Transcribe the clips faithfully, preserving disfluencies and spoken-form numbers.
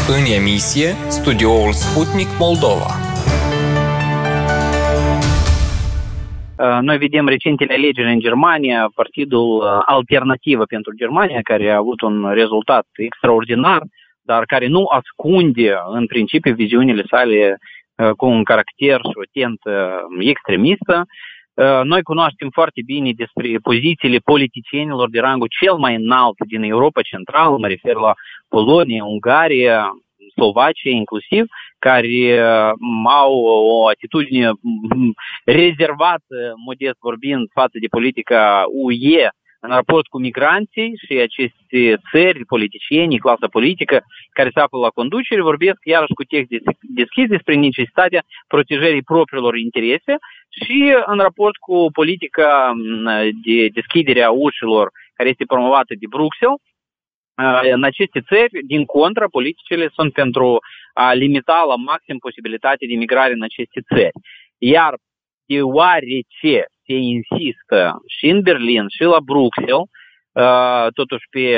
În emisie, studioul Sputnik Moldova. Noi vedem recentele alegeri în Germania, partidul Alternativă pentru Germania, care a avut un rezultat extraordinar, dar care nu ascunde în principiu viziunile sale cu un caracter și o tentă extremistă. Noi cunoaștem foarte bine despre pozițiile politicienilor de rangul cel mai înalt din Europa Centrală, mă refer la Polonia, Ungaria, Slovacia inclusiv, care au o atitudine rezervată, modest vorbind, față de politica U E în raport cu migranții și aceste țări, politicienii, clasa politică care se află la conducere, vorbesc iarăși cu text deschis despre necesitatea protejării propriilor interese și în raport cu politica de deschidere a ușilor care este promovată de Bruxelles. În aceste țări, din contră, politicile sunt pentru a limita la maxim posibilitatea de migrare în aceste țări. Iar deoarece se insistă și în Berlin și la Bruxelles, totuși pe,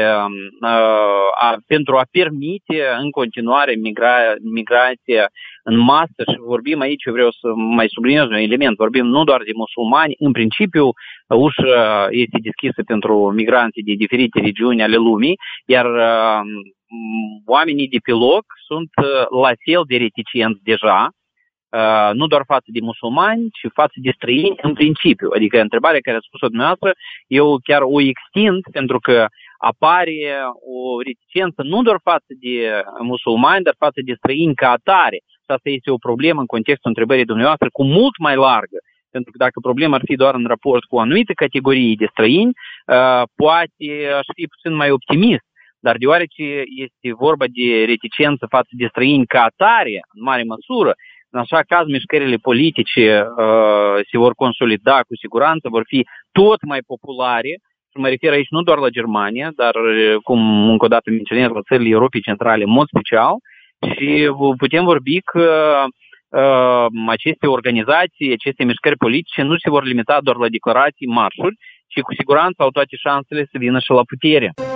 a, pentru a permite în continuare migra, migrația în masă, și vorbim aici, eu vreau să mai subliniez un element, vorbim nu doar de musulmani, în principiu ușa este deschisă pentru migranții de diferite regiuni ale lumii, iar uh, oamenii de pe loc sunt la fel de reticenți deja, Uh, nu doar față de musulmani, ci față de străini în principiu. Adică întrebarea care a spus-o dumneavoastră, eu chiar o extind pentru că apare o reticență nu doar față de musulmani, dar față de străini ca atare. Și asta este o problemă în contextul întrebării dumneavoastră cu mult mai largă. Pentru că dacă problema ar fi doar în raport cu anumite categorii de străini, uh, poate aș fi puțin mai optimist. Dar deoarece este vorba de reticență față de străini ca atare, în mare măsură, în așa caz, mișcările politice uh, se vor consolida cu siguranță, vor fi tot mai populare. Și mă refer aici nu doar la Germania, dar, cum încă o dată menționez, la țările Europei Centrale în mod special. Și putem vorbi că uh, aceste organizații, aceste mișcări politice nu se vor limita doar la declarații, marșuri, ci cu siguranță au toate șansele să vină și la putere.